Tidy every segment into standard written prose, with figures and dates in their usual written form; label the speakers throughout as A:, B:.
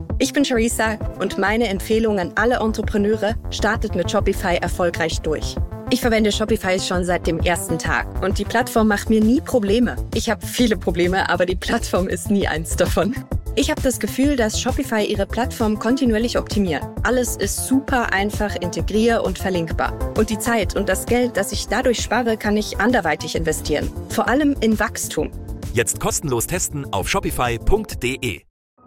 A: Ich bin Charissa und meine Empfehlung an alle Entrepreneure: startet mit Shopify erfolgreich durch. Ich verwende Shopify schon seit dem ersten Tag und die Plattform macht mir nie Probleme. Ich habe viele Probleme, aber die Plattform ist nie eins davon. Ich habe das Gefühl, dass Shopify ihre Plattform kontinuierlich optimiert. Alles ist super einfach integrier- und verlinkbar. Und die Zeit und das Geld, das ich dadurch spare, kann ich anderweitig investieren. Vor allem in Wachstum.
B: Jetzt kostenlos testen auf shopify.de.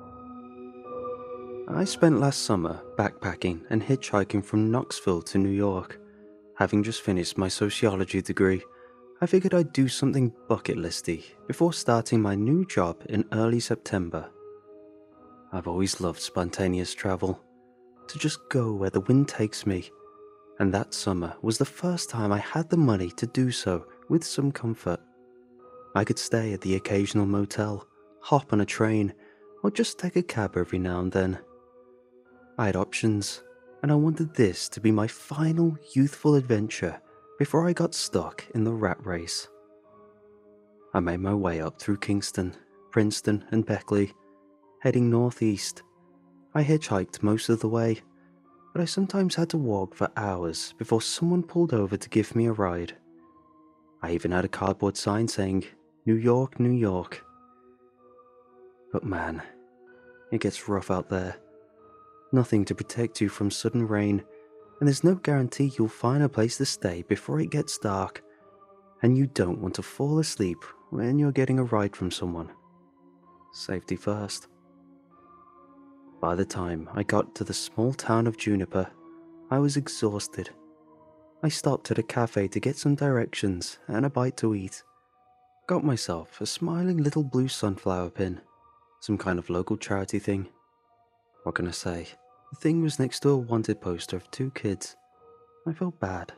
C: I spent last summer backpacking and hitchhiking from Knoxville to New York. Having just finished my sociology degree, I figured I'd do something bucket listy before starting my new job in early September. I've always loved spontaneous travel, to just go where the wind takes me, and that summer was the first time I had the money to do so with some comfort. I could stay at the occasional motel, hop on a train, or just take a cab every now and then. I had options, and I wanted this to be my final youthful adventure before I got stuck in the rat race. I made my way up through Kingston, Princeton, and Beckley, heading northeast. I hitchhiked most of the way, but I sometimes had to walk for hours before someone pulled over to give me a ride. I even had a cardboard sign saying, "New York, New York." But man, it gets rough out there. Nothing to protect you from sudden rain, and there's no guarantee you'll find a place to stay before it gets dark, and you don't want to fall asleep when you're getting a ride from someone. Safety first. By the time I got to the small town of Juniper, I was exhausted. I stopped at a cafe to get some directions and a bite to eat. Got myself a smiling little blue sunflower pin, some kind of local charity thing. What can I say? The thing was next to a wanted poster of 2 kids. I felt bad.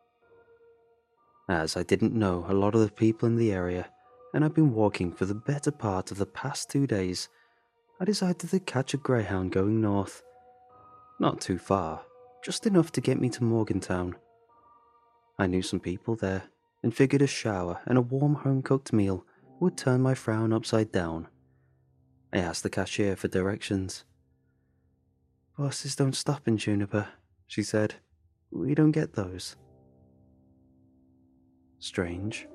C: As I didn't know a lot of the people in the area, and I'd been walking for the better part of the past 2 days, I decided to catch a Greyhound going north. Not too far, just enough to get me to Morgantown. I knew some people there, and figured a shower and a warm home-cooked meal would turn my frown upside down. I asked the cashier for directions. "Buses don't stop in Juniper," she said. "We don't get those." Strange.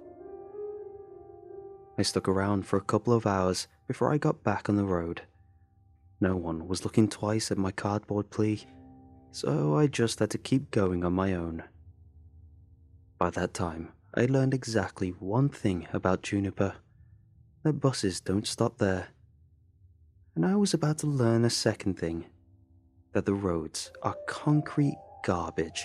C: I stuck around for a couple of hours before I got back on the road. No one was looking twice at my cardboard plea, so I just had to keep going on my own. By that time, I learned exactly one thing about Juniper: that buses don't stop there. And I was about to learn a second thing: that the roads are concrete garbage.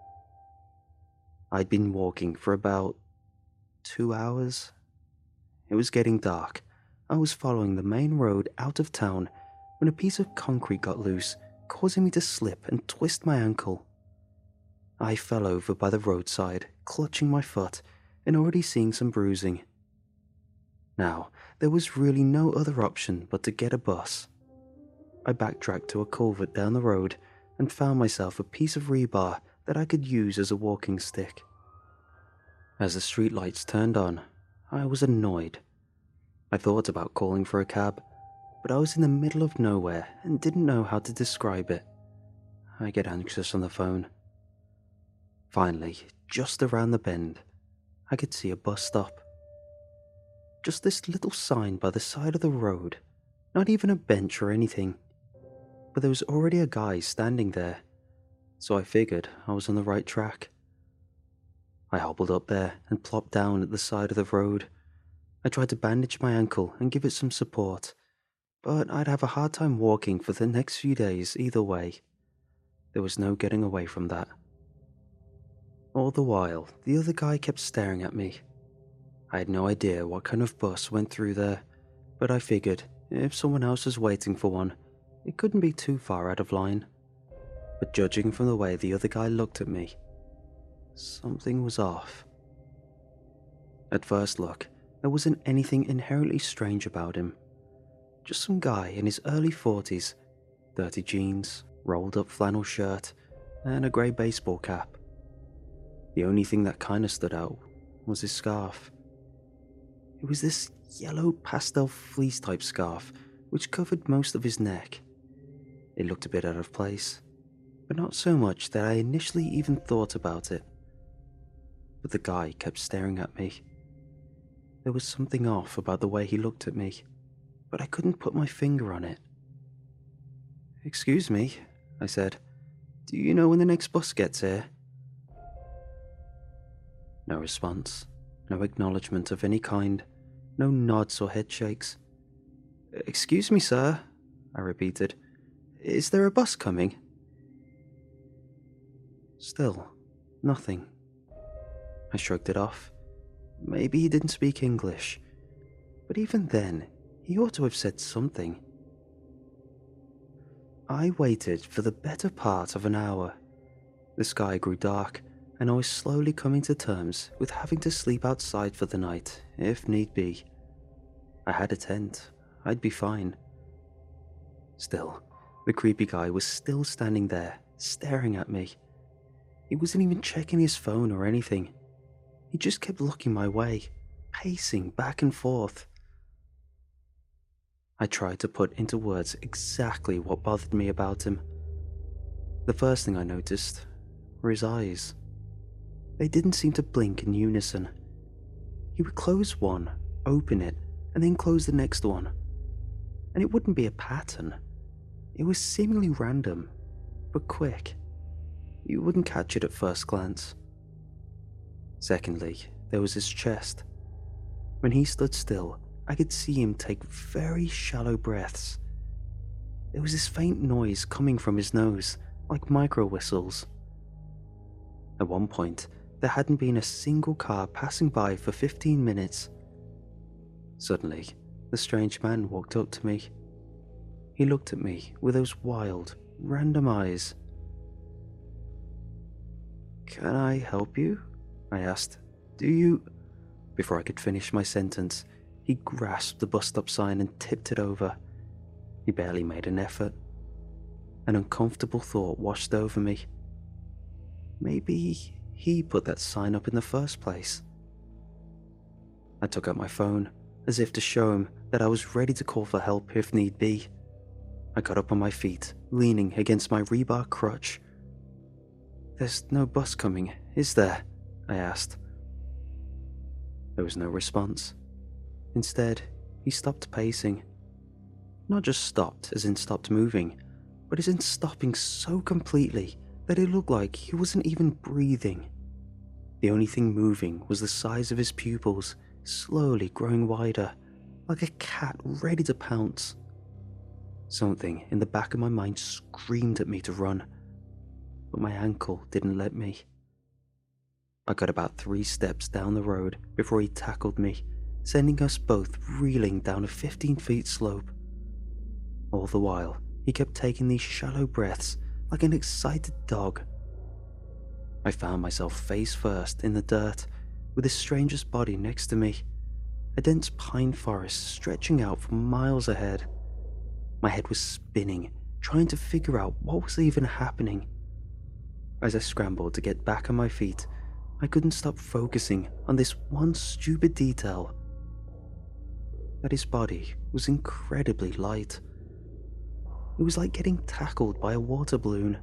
C: I'd been walking for about 2 hours. It was getting dark. I was following the main road out of town when a piece of concrete got loose, causing me to slip and twist my ankle. I fell over by the roadside, clutching my foot and already seeing some bruising. Now, there was really no other option but to get a bus. I backtracked to a culvert down the road and found myself a piece of rebar that I could use as a walking stick. As the streetlights turned on, I was annoyed. I thought about calling for a cab, but I was in the middle of nowhere and didn't know how to describe it. I get anxious on the phone. Finally, just around the bend, I could see a bus stop. Just this little sign by the side of the road, not even a bench or anything. But there was already a guy standing there, so I figured I was on the right track. I hobbled up there and plopped down at the side of the road. I tried to bandage my ankle and give it some support, but I'd have a hard time walking for the next few days either way. There was no getting away from that. All the while, the other guy kept staring at me. I had no idea what kind of bus went through there, but I figured if someone else was waiting for one, it couldn't be too far out of line. But judging from the way the other guy looked at me, something was off. At first look, there wasn't anything inherently strange about him. Just some guy in his early 40s, dirty jeans, rolled up flannel shirt, and a grey baseball cap. The only thing that kinda stood out was his scarf. It was this yellow pastel fleece type scarf which covered most of his neck. It looked a bit out of place, but not so much that I initially even thought about it. But the guy kept staring at me. There was something off about the way he looked at me, but I couldn't put my finger on it. "Excuse me," I said. "Do you know when the next bus gets here?" No response, no acknowledgement of any kind, no nods or head shakes. "Excuse me, sir," I repeated. "Is there a bus coming?" Still, nothing. I shrugged it off. Maybe he didn't speak English, but even then, he ought to have said something. I waited for the better part of an hour. The sky grew dark, and I was slowly coming to terms with having to sleep outside for the night, if need be. I had a tent. I'd be fine. Still, the creepy guy was still standing there, staring at me. He wasn't even checking his phone or anything. He just kept looking my way, pacing back and forth. I tried to put into words exactly what bothered me about him. The first thing I noticed were his eyes. They didn't seem to blink in unison. He would close one, open it, and then close the next one. And it wouldn't be a pattern. It was seemingly random, but quick. You wouldn't catch it at first glance. Secondly, there was his chest. When he stood still, I could see him take very shallow breaths. There was this faint noise coming from his nose, like micro whistles. At one point, there hadn't been a single car passing by for 15 minutes. Suddenly, the strange man walked up to me. He looked at me with those wild, random eyes. "Can I help you?" I asked. "Do you—" Before I could finish my sentence, he grasped the bus stop sign and tipped it over. He barely made an effort. An uncomfortable thought washed over me. Maybe he put that sign up in the first place. I took out my phone, as if to show him that I was ready to call for help if need be. I got up on my feet, leaning against my rebar crutch. "There's no bus coming, is there?" I asked. There was no response. Instead, he stopped pacing. Not just stopped as in stopped moving, but as in stopping so completely that it looked like he wasn't even breathing. The only thing moving was the size of his pupils, slowly growing wider, like a cat ready to pounce. Something in the back of my mind screamed at me to run, but my ankle didn't let me. I got about 3 steps down the road before he tackled me, sending us both reeling down a 15-foot slope. All the while, he kept taking these shallow breaths like an excited dog. I found myself face first in the dirt, with this stranger's body next to me, a dense pine forest stretching out for miles ahead. My head was spinning, trying to figure out what was even happening. As I scrambled to get back on my feet, I couldn't stop focusing on this one stupid detail: that his body was incredibly light. It was like getting tackled by a water balloon.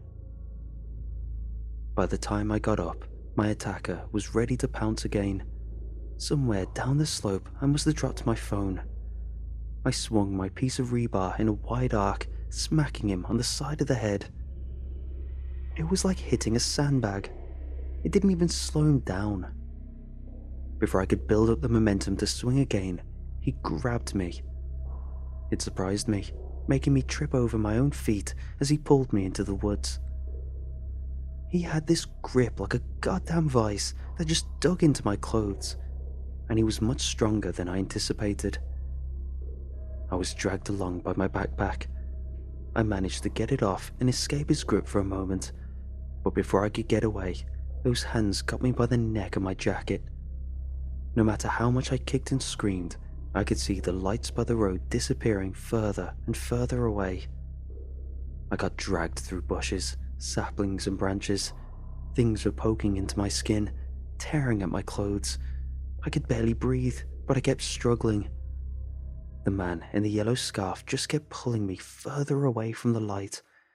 C: By the time I got up, my attacker was ready to pounce again. Somewhere down the slope, I must have dropped my phone. I swung my piece of rebar in a wide arc, smacking him on the side of the head. It was like hitting a sandbag. It didn't even slow him down. Before I could build up the momentum to swing again, he grabbed me. It surprised me, making me trip over my own feet as he pulled me into the woods. He had this grip like a goddamn vice that just dug into my clothes, and he was much stronger than I anticipated. I was dragged along by my backpack. I managed to get it off and escape his grip for a moment, but before I could get away, those hands got me by the neck of my jacket. No matter how much I kicked and screamed, I could see the lights by the road disappearing further and further away. I got dragged through bushes, saplings and branches. Things were poking into my skin, tearing at my clothes. I could barely breathe, but I kept struggling. The man in the yellow scarf just kept pulling me further away from the light,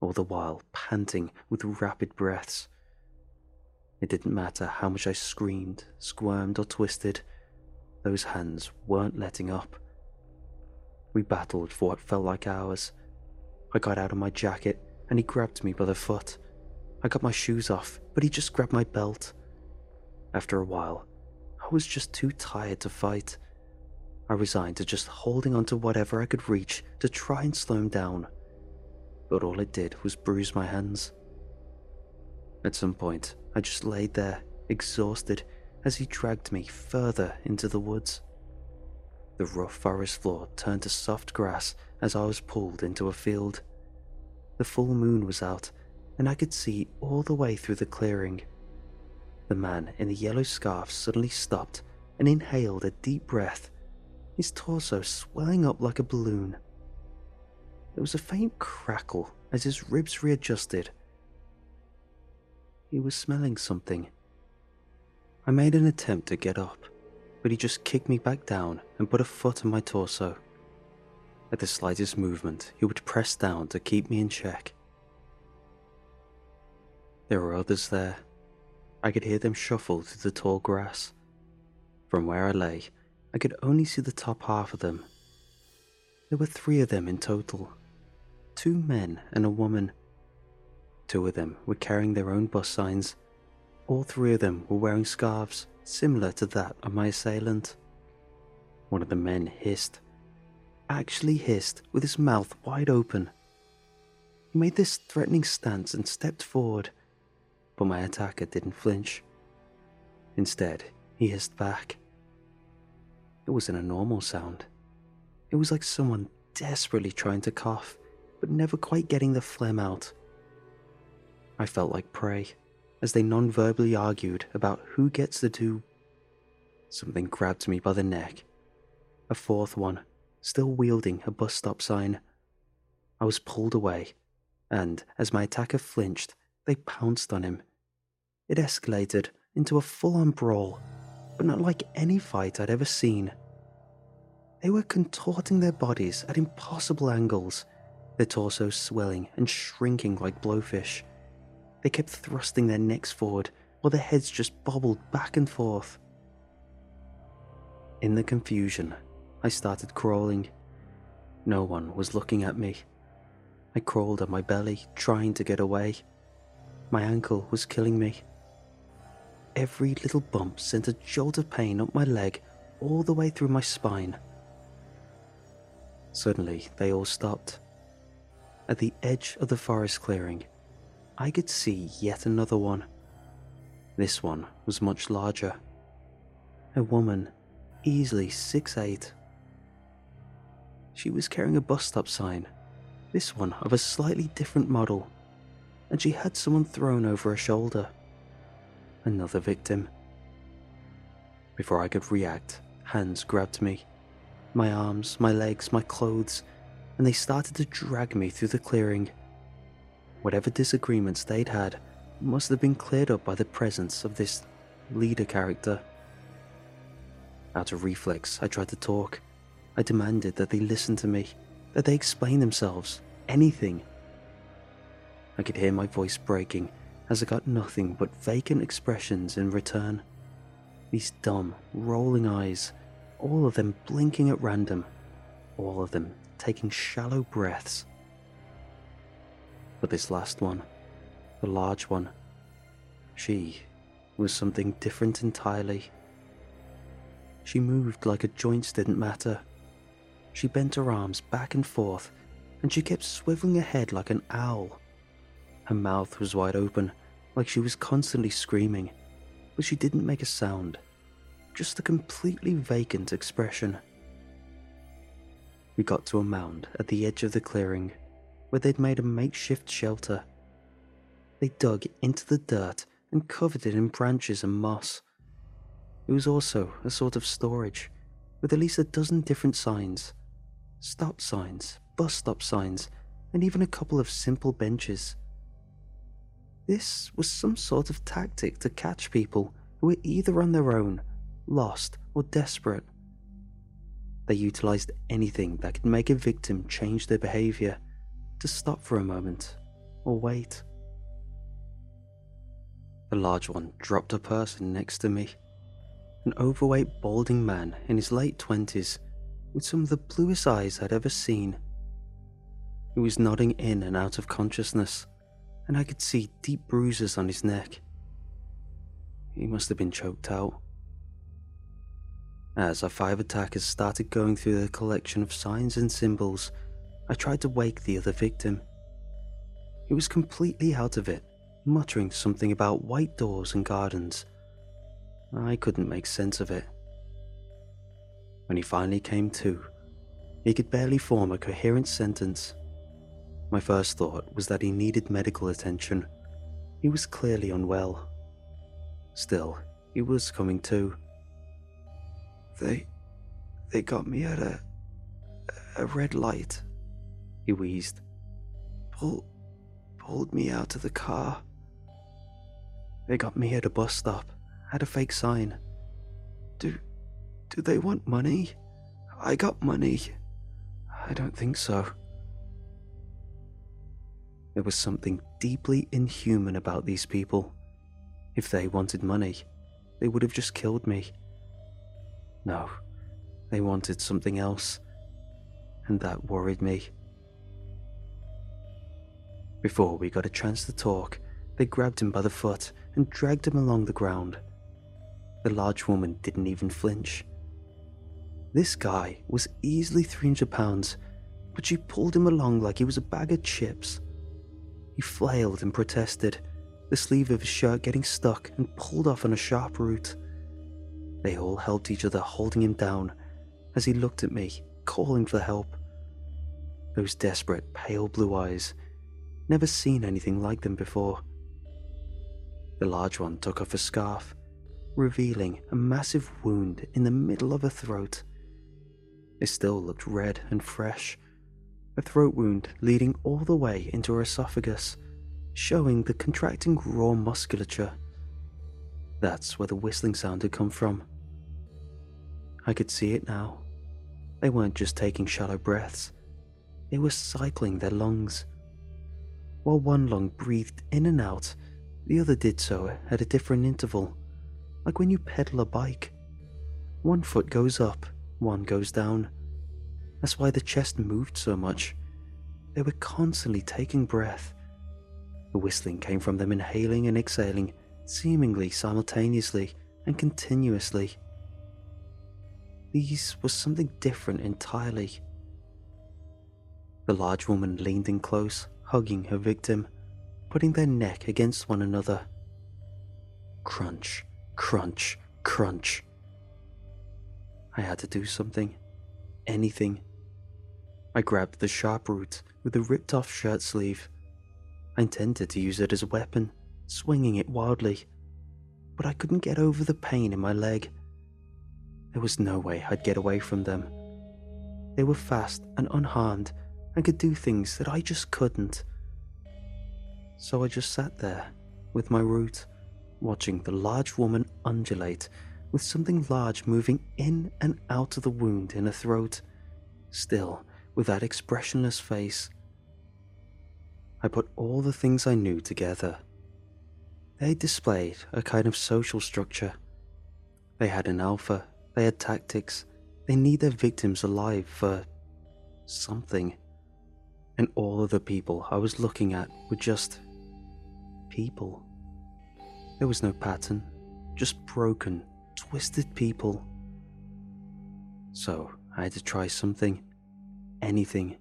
C: all the while panting with rapid breaths. It didn't matter how much I screamed, squirmed, or twisted, those hands weren't letting up. We battled for what felt like hours. I got out of my jacket and he grabbed me by the foot. I got my shoes off, but he just grabbed my belt. After a while, I was just too tired to fight. I resigned to just holding on to whatever I could reach to try and slow him down. But all it did was bruise my hands. At some point, I just laid there, exhausted, as he dragged me further into the woods. The rough forest floor turned to soft grass as I was pulled into a field. The full moon was out, and I could see all the way through the clearing. The man in the yellow scarf suddenly stopped and inhaled a deep breath, his torso swelling up like a balloon. There was a faint crackle as his ribs readjusted. He was smelling something. I made an attempt to get up, but he just kicked me back down and put a foot on my torso. At the slightest movement, he would press down to keep me in check. There were others there. I could hear them shuffle through the tall grass. From where I lay, I could only see the top half of them. There were 3 of them in total. 2 men and a woman. 2 of them were carrying their own bus signs. All 3 of them were wearing scarves similar to that of my assailant. One of the men hissed. Actually hissed with his mouth wide open. He made this threatening stance and stepped forward, but my attacker didn't flinch. Instead, he hissed back. It wasn't a normal sound. It was like someone desperately trying to cough, but never quite getting the phlegm out. I felt like prey, as they non-verbally argued about who gets the do. Something grabbed me by the neck. A 4th one, still wielding a bus stop sign. I was pulled away, and as my attacker flinched, they pounced on him. It escalated into a full-on brawl, but not like any fight I'd ever seen. They were contorting their bodies at impossible angles, their torsos swelling and shrinking like blowfish. They kept thrusting their necks forward while their heads just bobbled back and forth. In the confusion, I started crawling. No one was looking at me. I crawled on my belly, trying to get away. My ankle was killing me. Every little bump sent a jolt of pain up my leg all the way through my spine. Suddenly, they all stopped. At the edge of the forest clearing, I could see yet another one. This one was much larger. A woman, easily 6'8". She was carrying a bus stop sign, this one of a slightly different model, and she had someone thrown over her shoulder. Another victim. Before I could react, hands grabbed me. My arms, my legs, my clothes, and they started to drag me through the clearing. Whatever disagreements they'd had must have been cleared up by the presence of this leader character. Out of reflex, I tried to talk. I demanded that they listen to me, that they explain themselves, anything. I could hear my voice breaking as I got nothing but vacant expressions in return. These dumb, rolling eyes, all of them blinking at random, all of them taking shallow breaths. But this last one, the large one, she was something different entirely. She moved like her joints didn't matter. She bent her arms back and forth, and she kept swiveling her head like an owl. Her mouth was wide open, like she was constantly screaming, but she didn't make a sound, just a completely vacant expression. We got to a mound at the edge of the clearing, where they'd made a makeshift shelter. They dug into the dirt and covered it in branches and moss. It was also a sort of storage, with at least a dozen different signs. Stop signs, bus stop signs, and even a couple of simple benches. This was some sort of tactic to catch people who were either on their own, lost, or desperate. They utilized anything that could make a victim change their behavior, to stop for a moment, or wait. The large one dropped a person next to me, an overweight, balding man in his late 20s with some of the bluest eyes I'd ever seen. He was nodding in and out of consciousness, and I could see deep bruises on his neck. He must have been choked out. As our 5 attackers started going through their collection of signs and symbols, I tried to wake the other victim. He was completely out of it, muttering something about white doors and gardens. I couldn't make sense of it. When he finally came to, he could barely form a coherent sentence. My first thought was that he needed medical attention. He was clearly unwell. Still, he was coming to. They got me at a red light, he wheezed. Pulled me out of the car. They got me at a bus stop, had a fake sign. Do they want money? I got money. I don't think so. There was something deeply inhuman about these people. If they wanted money, they would have just killed me. No, they wanted something else, and that worried me. Before we got a chance to talk, they grabbed him by the foot and dragged him along the ground. The large woman didn't even flinch. This guy was easily 300 pounds, but she pulled him along like he was a bag of chips. He flailed and protested, the sleeve of his shirt getting stuck and pulled off on a sharp root. They all helped each other, holding him down as he looked at me, calling for help. Those desperate, pale blue eyes. Never seen anything like them before. The large one took off a scarf, revealing a massive wound in the middle of her throat. It still looked red and fresh, a throat wound leading all the way into her esophagus, showing the contracting raw musculature. That's where the whistling sound had come from. I could see it now. They weren't just taking shallow breaths, they were cycling their lungs. While one lung breathed in and out, the other did so at a different interval, like when you pedal a bike. One foot goes up, one goes down. That's why the chest moved so much. They were constantly taking breath. The whistling came from them inhaling and exhaling, seemingly simultaneously and continuously. These was something different entirely. The large woman leaned in close, hugging her victim, putting their neck against one another. Crunch, crunch, crunch. I had to do something. Anything. I grabbed the sharp root with the ripped-off shirt sleeve. I intended to use it as a weapon, swinging it wildly, but I couldn't get over the pain in my leg. There was no way I'd get away from them. They were fast and unharmed and could do things that I just couldn't. So I just sat there with my root, watching the large woman undulate with something large moving in and out of the wound in her throat, still with that expressionless face. I put all the things I knew together. They displayed a kind of social structure. They had an alpha, they had tactics, they need their victims alive for something. And all of the people I was looking at were just people. There was no pattern, just broken, twisted people. So I had to try something, anything.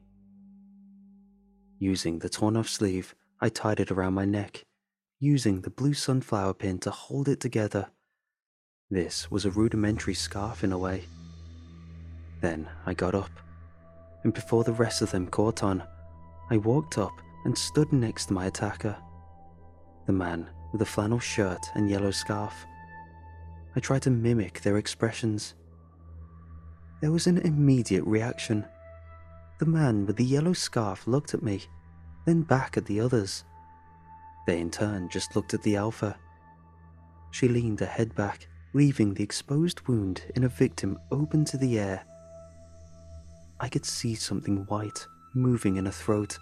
C: Using the torn off sleeve, I tied it around my neck, using the blue sunflower pin to hold it together. This was a rudimentary scarf in a way. Then I got up, and before the rest of them caught on, I walked up and stood next to my attacker, the man with the flannel shirt and yellow scarf. I tried to mimic their expressions. There was an immediate reaction. The man with the yellow scarf looked at me, then back at the others. They in turn just looked at the alpha. She leaned her head back, leaving the exposed wound in her victim open to the air. I could see something white moving in her throat,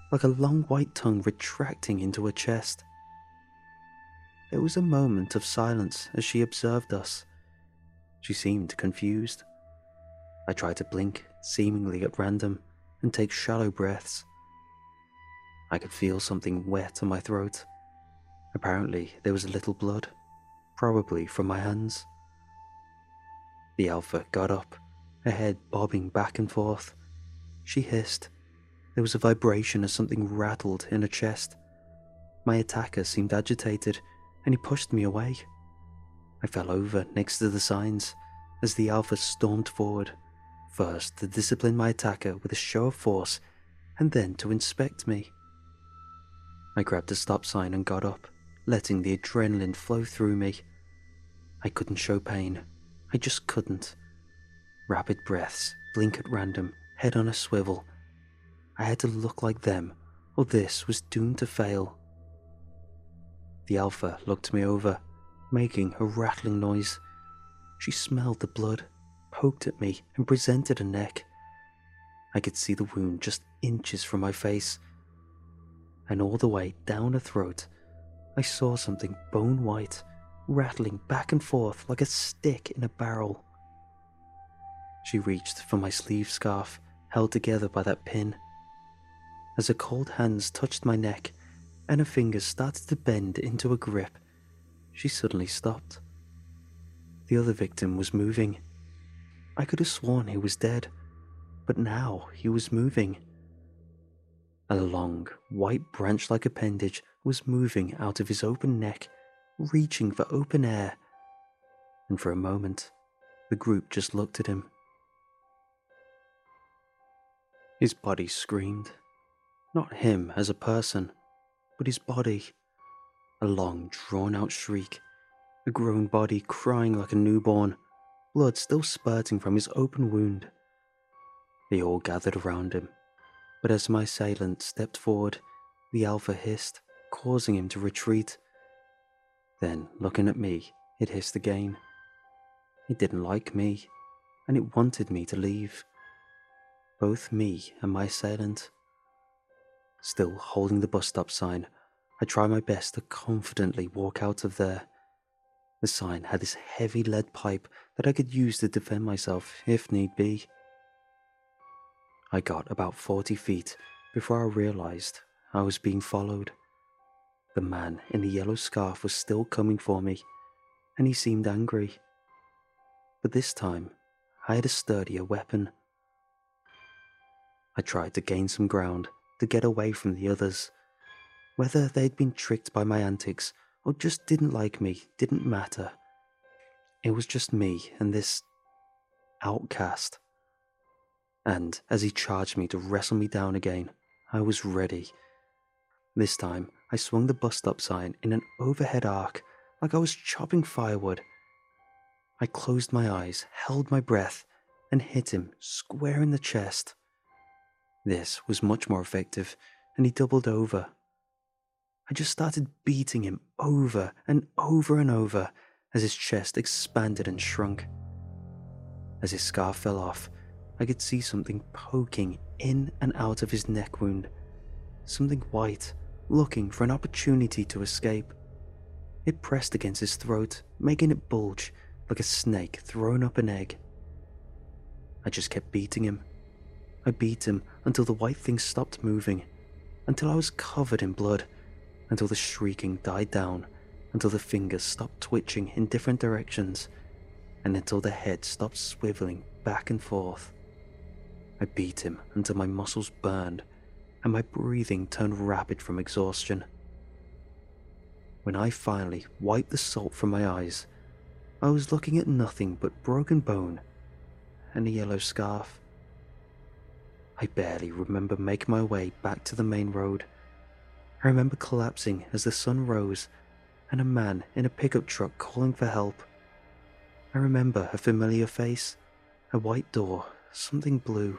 C: like a long white tongue retracting into her chest. There was a moment of silence as she observed us. She seemed confused. I tried to blink, seemingly at random, and take shallow breaths. I could feel something wet on my throat. Apparently, there was a little blood, probably from my hands. The Alpha got up, her head bobbing back and forth. She hissed. There was a vibration as something rattled in her chest. My attacker seemed agitated, and he pushed me away. I fell over next to the signs as the Alpha stormed forward, first to discipline my attacker with a show of force, and then to inspect me. I grabbed a stop sign and got up, letting the adrenaline flow through me. I couldn't show pain. I just couldn't. Rapid breaths, blink at random, head on a swivel. I had to look like them, or this was doomed to fail. The Alpha looked me over, making a rattling noise. She smelled the blood, poked at me, and presented a neck. I could see the wound just inches from my face. And all the way down her throat, I saw something bone white, rattling back and forth like a stick in a barrel. She reached for my sleeve scarf, held together by that pin. As her cold hands touched my neck, and her fingers started to bend into a grip, she suddenly stopped. The other victim was moving. I could have sworn he was dead, but now he was moving. A long, white branch-like appendage was moving out of his open neck, reaching for open air. And for a moment, the group just looked at him. His body screamed. Not him as a person, but his body. A long, drawn-out shriek. A grown body crying like a newborn, blood still spurting from his open wound. They all gathered around him, but as my assailant stepped forward, the Alpha hissed, causing him to retreat. Then, looking at me, it hissed again. It didn't like me, and it wanted me to leave. Both me and my assailant. Still holding the bus stop sign, I tried my best to confidently walk out of there. The sign had this heavy lead pipe that I could use to defend myself if need be. I got about 40 feet before I realized I was being followed. The man in the yellow scarf was still coming for me, and he seemed angry. But this time, I had a sturdier weapon. I tried to gain some ground to get away from the others. Whether they'd been tricked by my antics or just didn't like me didn't matter. It was just me and this outcast. And as he charged me to wrestle me down again, I was ready. This time, I swung the bus stop sign in an overhead arc like I was chopping firewood. I closed my eyes, held my breath, and hit him square in the chest. This was much more effective, and he doubled over. I just started beating him over and over and over as his chest expanded and shrunk. As his scarf fell off, I could see something poking in and out of his neck wound. Something white, looking for an opportunity to escape. It pressed against his throat, making it bulge like a snake throwing up an egg. I just kept beating him. I beat him until the white thing stopped moving, until I was covered in blood, until the shrieking died down, until the fingers stopped twitching in different directions, and until the head stopped swiveling back and forth. I beat him until my muscles burned and my breathing turned rapid from exhaustion. When I finally wiped the salt from my eyes, I was looking at nothing but broken bone and a yellow scarf. I barely remember making my way back to the main road. I remember collapsing as the sun rose and a man in a pickup truck calling for help. I remember a familiar face, a white door, something blue.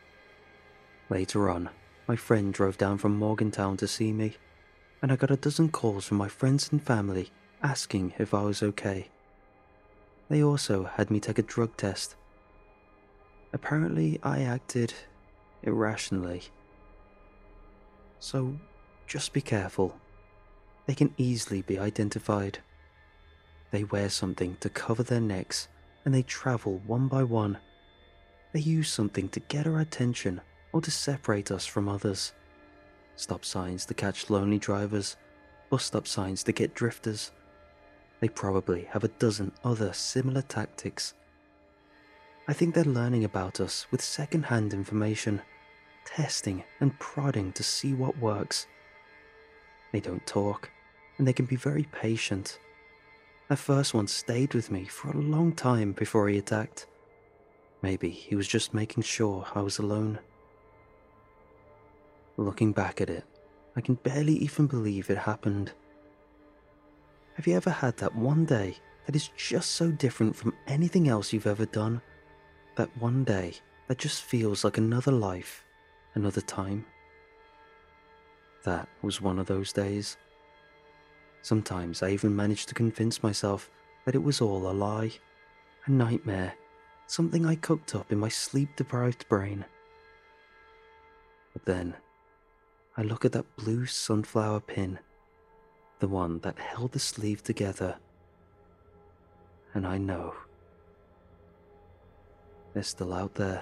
C: Later on, my friend drove down from Morgantown to see me, and I got a dozen calls from my friends and family asking if I was okay. They also had me take a drug test. Apparently, I acted irrationally. So just be careful. They can easily be identified. They wear something to cover their necks and they travel one by one. They use something to get our attention or to separate us from others. Stop signs to catch lonely drivers, bus stop signs to get drifters. They probably have a dozen other similar tactics. I think they're learning about us with second-hand information, testing and prodding to see what works. They don't talk, and they can be very patient. That first one stayed with me for a long time before he attacked. Maybe he was just making sure I was alone. Looking back at it, I can barely even believe it happened. Have you ever had that one day that is just so different from anything else you've ever done? That one day that just feels like another life, another time? That was one of those days. Sometimes I even managed to convince myself that it was all a lie, a nightmare, something I cooked up in my sleep-deprived brain. But then, I look at that blue sunflower pin, the one that held the sleeve together, and I know they're still out there.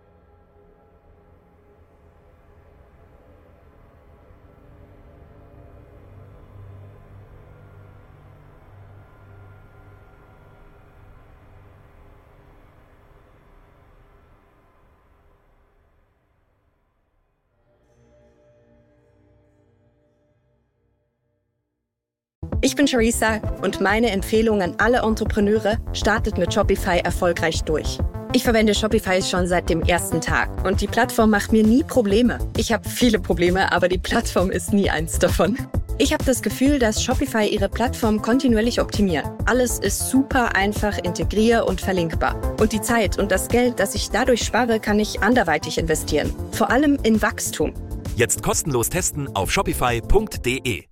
A: Ich bin Charissa und meine Empfehlung an alle Entrepreneure: startet mit Shopify erfolgreich durch. Ich verwende Shopify schon seit dem ersten Tag und die Plattform macht mir nie Probleme. Ich habe viele Probleme, aber die Plattform ist nie eins davon. Ich habe das Gefühl, dass Shopify ihre Plattform kontinuierlich optimiert. Alles ist super einfach integrier- und verlinkbar. Und die Zeit und das Geld, das ich dadurch spare, kann ich anderweitig investieren. Vor allem in Wachstum.
B: Jetzt kostenlos testen auf shopify.de.